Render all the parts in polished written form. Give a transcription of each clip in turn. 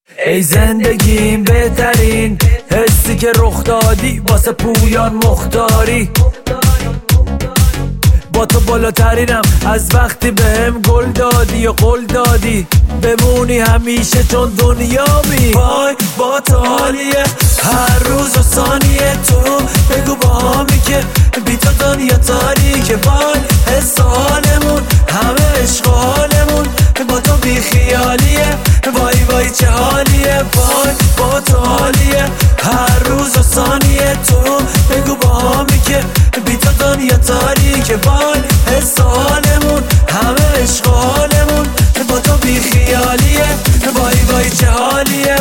ای زندگیم بهترین حسی که رخ دادی واسه پویان مختاری. با تو بالاترینم از وقتی بهم گل دادی و قول دادی بمونی همیشه چون دنیامی. وای با تو حالیه هر روز و ثانیه، تو بگو با همی که بی تو دنیا تاریکه. وای حس حالمون همه عشق حالمون با تو بی خیالیه. وای وای چه حالیه، وای با تو حالیه هر روز و ثانیه، تو بگو با همی که بی تو دنیا تاریکه. وای حس حالمون همه عشق حالمون با تو بی خیالیه. وای وای چه حالیه.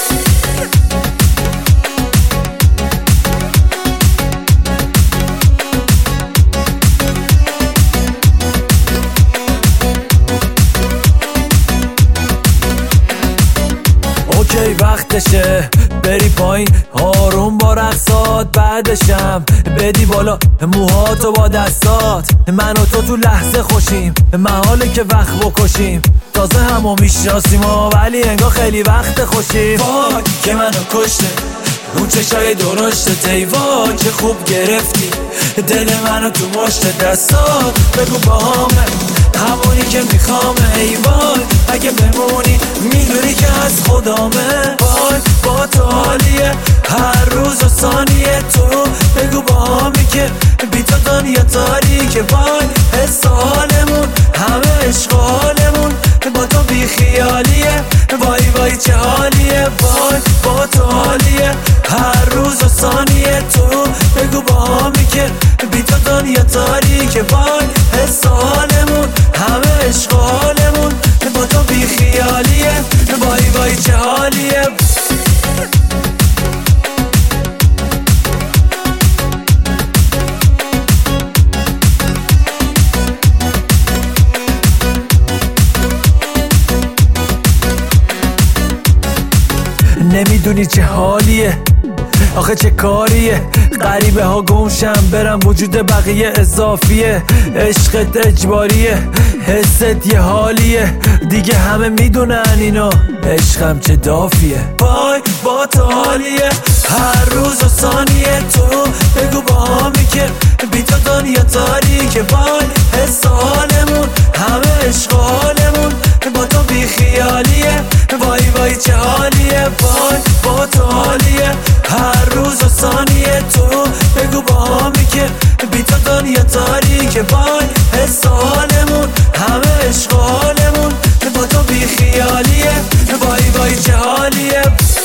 اوکی وقتشه بری پایین آروم با رقصات، بعدشم بدی بالا موهاتو با دستات. من و تو لحظه خوشیم، محاله که وقت بکشیم. تازه همو میشناسیم ولی انگار خیلی وقت خوشیم. وای که منو کشته اون چشای درشت وای چه خوب گرفتی دل منو تو مشت دستات. بگو با همه همونی که میخوامه. ای وای اگه بمونی میدونی که از خدامه. وای با تو حالیه هر روز و ثانیه، تو بگو با همی که بی تو دنیا تاریکه. وای حس حالمون همه عشق حالمون با تو بی خیالیه. وای وای چه حالیه، وای با تو حالیه هر روز و ثانیه، تو بگو با همی که بی تو دنیا تاریکه. وای حس حالمون همه عشق حالمون با تو بی خیالیه. وای وای چه حالیه. نمیدونی چه حالیه آخه چه کاریه، غریبه ها گمشم برم وجود بقیه اضافیه. عشقت اجباریه حست یه حالیه دیگه همه میدونن اینو، عشقم چه دافیه. وای با تو حالیه هر روز و ثانیه، تو بگو با همی که بی تو دنیا تاریکه. وای حس حالمون همه عشق حالمون با تو بی خیالیه. وای وای چه حالیه، وای با تو حالیه هر روز و ثانیه، تو بگو با همی که بی تو دنیا تاریکه. وای حس حالمون همه عشق حالمون با تو بی خیالیه. وای وای چه حالیه.